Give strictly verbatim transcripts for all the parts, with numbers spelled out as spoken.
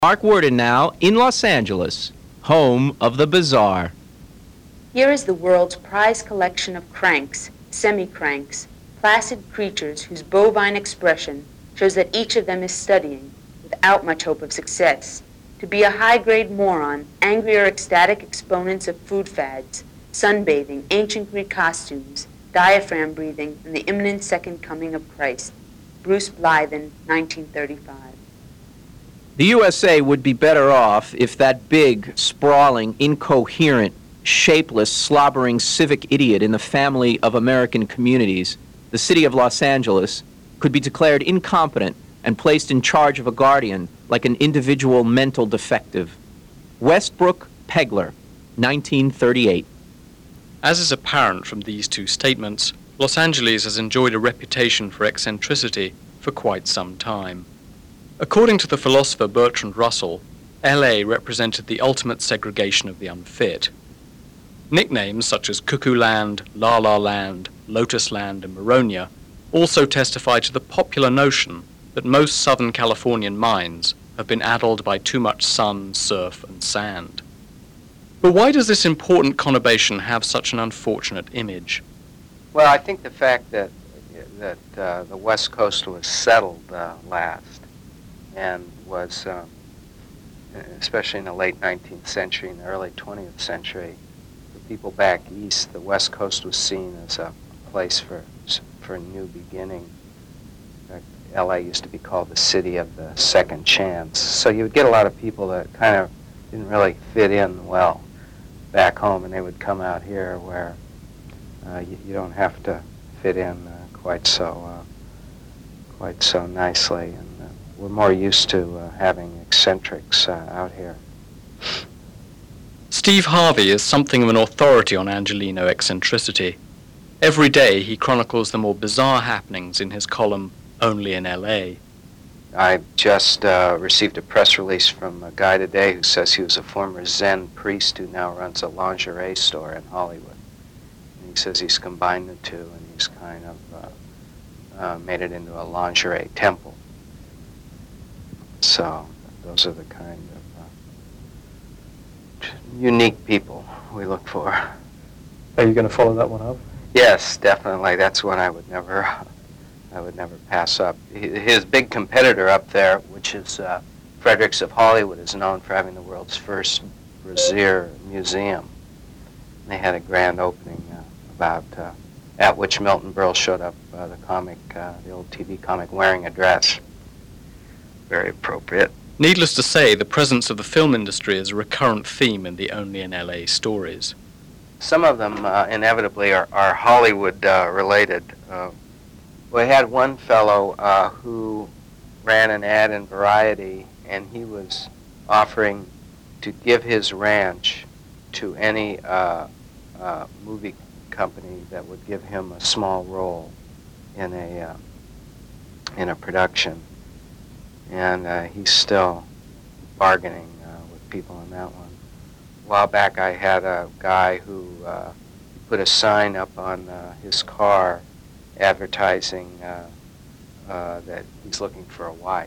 Mark Worden now in Los Angeles, home of the Bazaar. Here is the world's prized collection of cranks, semi-cranks, placid creatures whose bovine expression shows that each of them is studying, without much hope of success, to be a high-grade moron, angry or ecstatic exponents of food fads, sunbathing, ancient Greek costumes, diaphragm breathing, and the imminent second coming of Christ. Bruce Blythen, nineteen thirty-five. The U S A would be better off if that big, sprawling, incoherent, shapeless, slobbering civic idiot in the family of American communities, the city of Los Angeles, could be declared incompetent and placed in charge of a guardian like an individual mental defective. Westbrook Pegler, nineteen thirty-eight. As is apparent from these two statements, Los Angeles has enjoyed a reputation for eccentricity for quite some time. According to the philosopher Bertrand Russell, L A represented the ultimate segregation of the unfit. Nicknames such as Cuckoo Land, La La Land, Lotus Land, and Maronia also testify to the popular notion that most Southern Californian minds have been addled by too much sun, surf, and sand. But why does this important conurbation have such an unfortunate image? Well, I think the fact that that uh, the West Coast was settled uh, last and was, um, especially in the late nineteenth century and the early twentieth century, for people back east, the West Coast was seen as a place for for a new beginning. In fact, L A used to be called the city of the second chance. So you would get a lot of people that kind of didn't really fit in well back home, and they would come out here where uh, you, you don't have to fit in uh, quite so uh, quite so nicely, and uh, we're more used to uh, having eccentrics uh, out here. Steve Harvey is something of an authority on Angelino eccentricity. Every day he chronicles the more bizarre happenings in his column, Only in L A. I just uh, received a press release from a guy today who says he was a former Zen priest who now runs a lingerie store in Hollywood. And he says he's combined the two, and he's kind of uh, uh, made it into a lingerie temple. So those are the kind of uh, unique people we look for. Are you going to follow that one up? Yes, definitely. That's one I would never... I would never pass up. His big competitor up there, which is uh, Fredericks of Hollywood, is known for having the world's first brassiere museum. They had a grand opening uh, about uh, at which Milton Berle showed up, uh, the comic, uh, the old T V comic, wearing a dress. Very appropriate. Needless to say, the presence of the film industry is a recurrent theme in the Only in L A stories. Some of them uh, inevitably are, are Hollywood uh, related. Uh, We had one fellow uh, who ran an ad in Variety, and he was offering to give his ranch to any uh, uh, movie company that would give him a small role in a uh, in a production. And uh, he's still bargaining uh, with people on that one. A while back, I had a guy who uh, put a sign up on uh, his car advertising uh, uh, that he's looking for a wife.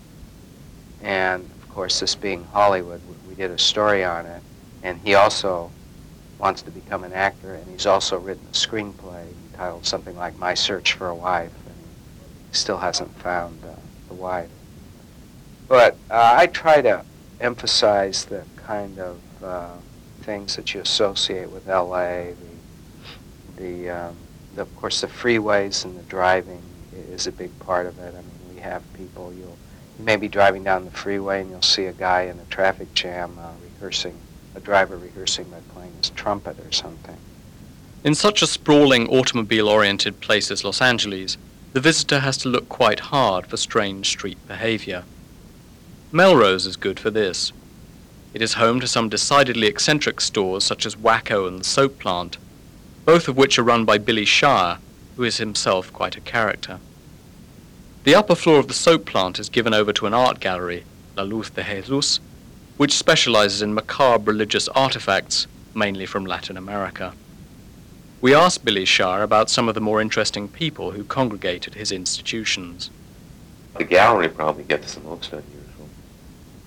And, of course, this being Hollywood, we did a story on it. And he also wants to become an actor, and he's also written a screenplay entitled something like My Search for a Wife, and he still hasn't found uh, the wife. But uh, I try to emphasize the kind of uh, things that you associate with L A, the, the um, Of course, the freeways and the driving is a big part of it. I mean, we have people, you'll, you may be driving down the freeway and you'll see a guy in a traffic jam uh, rehearsing, a driver rehearsing by playing his trumpet or something. In such a sprawling, automobile-oriented place as Los Angeles, the visitor has to look quite hard for strange street behavior. Melrose is good for this. It is home to some decidedly eccentric stores such as Wacko and the Soap Plant, both of which are run by Billy Shire, who is himself quite a character. The upper floor of the Soap Plant is given over to an art gallery, La Luz de Jesus, which specializes in macabre religious artifacts, mainly from Latin America. We asked Billy Shire about some of the more interesting people who congregate at his institutions. The gallery probably gets the most unusual.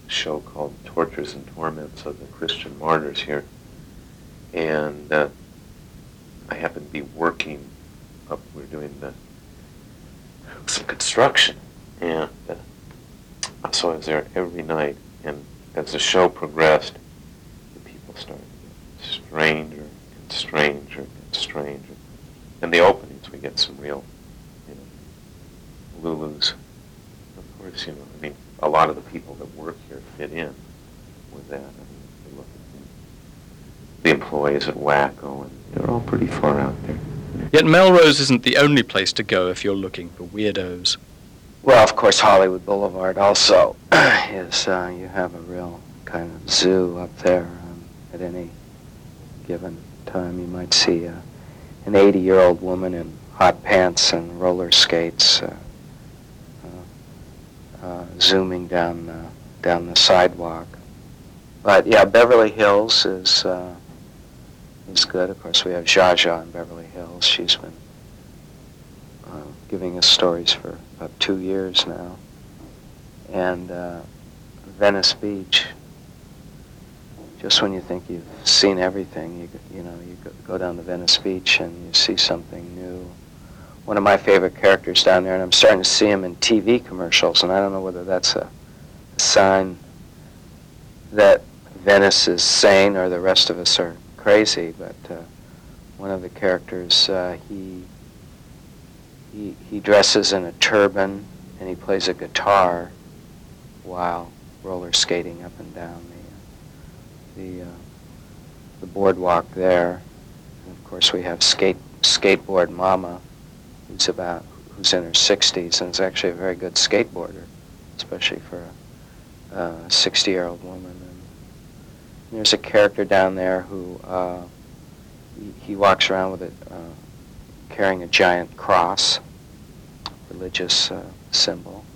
show called Tortures and Torments of the Christian Martyrs here. And uh, I happened to be working up, we were doing the, some construction, and uh, so I was there every night, and as the show progressed, the people started to get stranger and stranger and stranger. In the openings, we get some real, you know, Lulus. Of course, you know, I mean, a lot of the people that work here fit in with that. I mean, if you look at the, the employees at Wacko, and they're all pretty far out there. Yet Melrose isn't the only place to go if you're looking for weirdos. Well, of course, Hollywood Boulevard also is, uh, you have a real kind of zoo up there. Um, at any given time, you might see uh, an eighty-year-old woman in hot pants and roller skates uh, uh, uh, zooming down, uh, down the sidewalk. But, yeah, Beverly Hills is... Uh, is good. Of course, we have Zsa Zsa in Beverly Hills. She's been uh, giving us stories for about two years now. And uh, Venice Beach, just when you think you've seen everything, you you know, you go down to Venice Beach and you see something new. One of my favorite characters down there, and I'm starting to see him in T V commercials, and I don't know whether that's a sign that Venice is sane or the rest of us are crazy, but uh, one of the characters, uh, he, he he dresses in a turban and he plays a guitar while roller skating up and down the the uh, the boardwalk there. And of course, we have skate skateboard Mama, who's about who's in her sixties and is actually a very good skateboarder, especially for a sixty-year-old woman. There's a character down there who uh, he, he walks around with it, uh, carrying a giant cross, religious uh, symbol.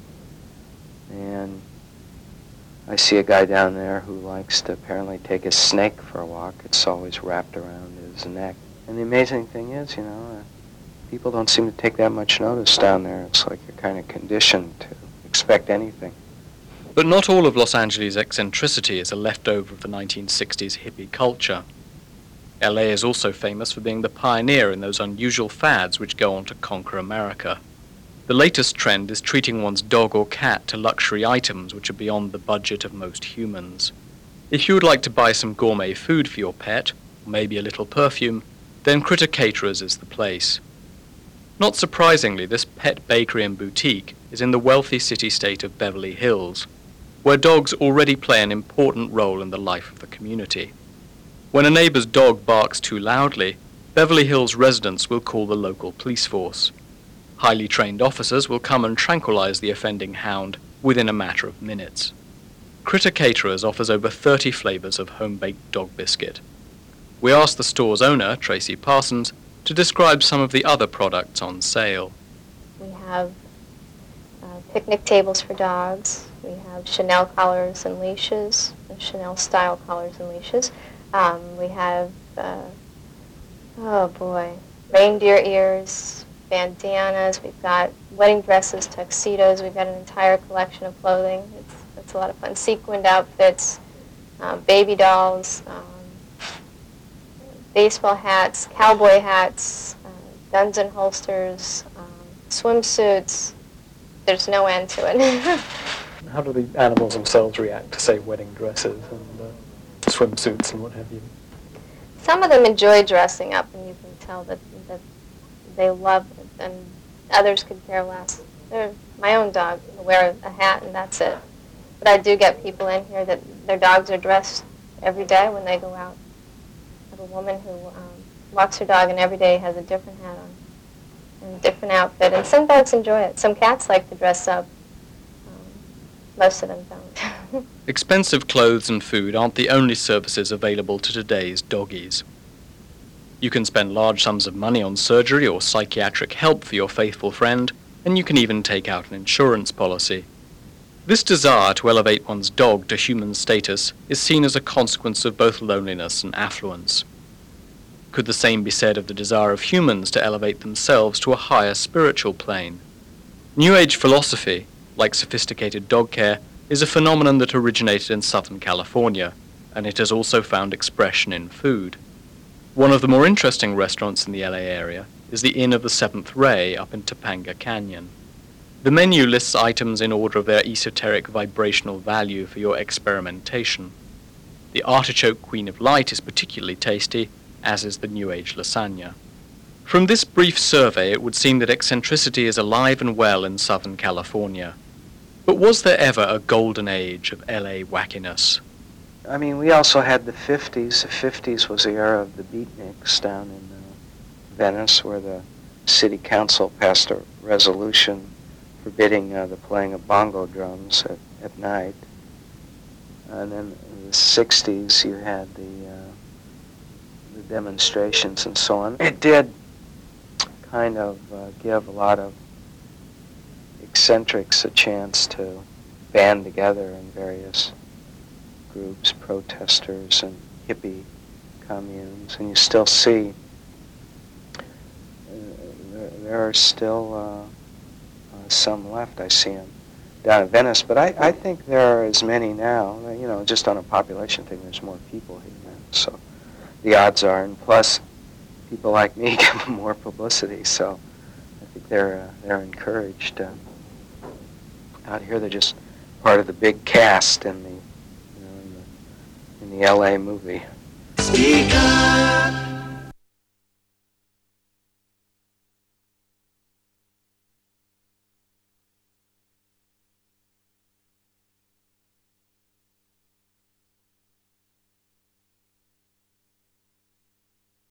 And I see a guy down there who likes to apparently take his snake for a walk. It's always wrapped around his neck. And the amazing thing is, you know, uh, people don't seem to take that much notice down there. It's like you're kind of conditioned to expect anything. But not all of Los Angeles' eccentricity is a leftover of the nineteen sixties hippie culture. L A is also famous for being the pioneer in those unusual fads which go on to conquer America. The latest trend is treating one's dog or cat to luxury items which are beyond the budget of most humans. If you would like to buy some gourmet food for your pet, or maybe a little perfume, then Critter Caterers is the place. Not surprisingly, this pet bakery and boutique is in the wealthy city-state of Beverly Hills, where dogs already play an important role in the life of the community. When a neighbor's dog barks too loudly, Beverly Hills residents will call the local police force. Highly trained officers will come and tranquilize the offending hound within a matter of minutes. Critter Caterers offers over thirty flavors of home-baked dog biscuit. We asked the store's owner, Tracy Parsons, to describe some of the other products on sale. We have uh, picnic tables for dogs. We have Chanel collars and leashes, Chanel-style collars and leashes. Um, we have, uh, oh boy, reindeer ears, bandanas. We've got wedding dresses, tuxedos. We've got an entire collection of clothing. It's, it's a lot of fun. Sequined outfits, um, baby dolls, um, baseball hats, cowboy hats, uh, guns and holsters, um, swimsuits. There's no end to it. How do the animals themselves react to, say, wedding dresses and uh, swimsuits and what have you? Some of them enjoy dressing up, and you can tell that, that they love it, and others could care less. They're, my own dog will wear a hat, and that's it. But I do get people in here that their dogs are dressed every day when they go out. I have a woman who um, walks her dog, and every day has a different hat on and a different outfit. And some dogs enjoy it. Some cats like to dress up. Most of them don't. Expensive clothes and food aren't the only services available to today's doggies. You can spend large sums of money on surgery or psychiatric help for your faithful friend, and you can even take out an insurance policy. This desire to elevate one's dog to human status is seen as a consequence of both loneliness and affluence. Could the same be said of the desire of humans to elevate themselves to a higher spiritual plane? New Age philosophy, like sophisticated dog care, is a phenomenon that originated in Southern California, and it has also found expression in food. One of the more interesting restaurants in the L A area is the Inn of the Seventh Ray up in Topanga Canyon. The menu lists items in order of their esoteric vibrational value for your experimentation. The artichoke Queen of Light is particularly tasty, as is the New Age lasagna. From this brief survey, it would seem that eccentricity is alive and well in Southern California. But was there ever a golden age of L A wackiness? I mean, we also had the fifties. The fifties was the era of the beatniks down in uh, Venice, where the city council passed a resolution forbidding uh, the playing of bongo drums at, at night. And then in the sixties, you had the, uh, the demonstrations and so on. It did kind of uh, give a lot of eccentrics a chance to band together in various groups, protesters and hippie communes. And you still see, uh, there, there are still uh, uh, some left. I see them down in Venice, but I, I think there are as many now. You know, just on a population thing, there's more people here now. So the odds are, and plus people like me give them more publicity. So I think they're uh, they're encouraged. Uh, out here, they're just part of the big cast in the you know in the, in the L A movie. Speak up.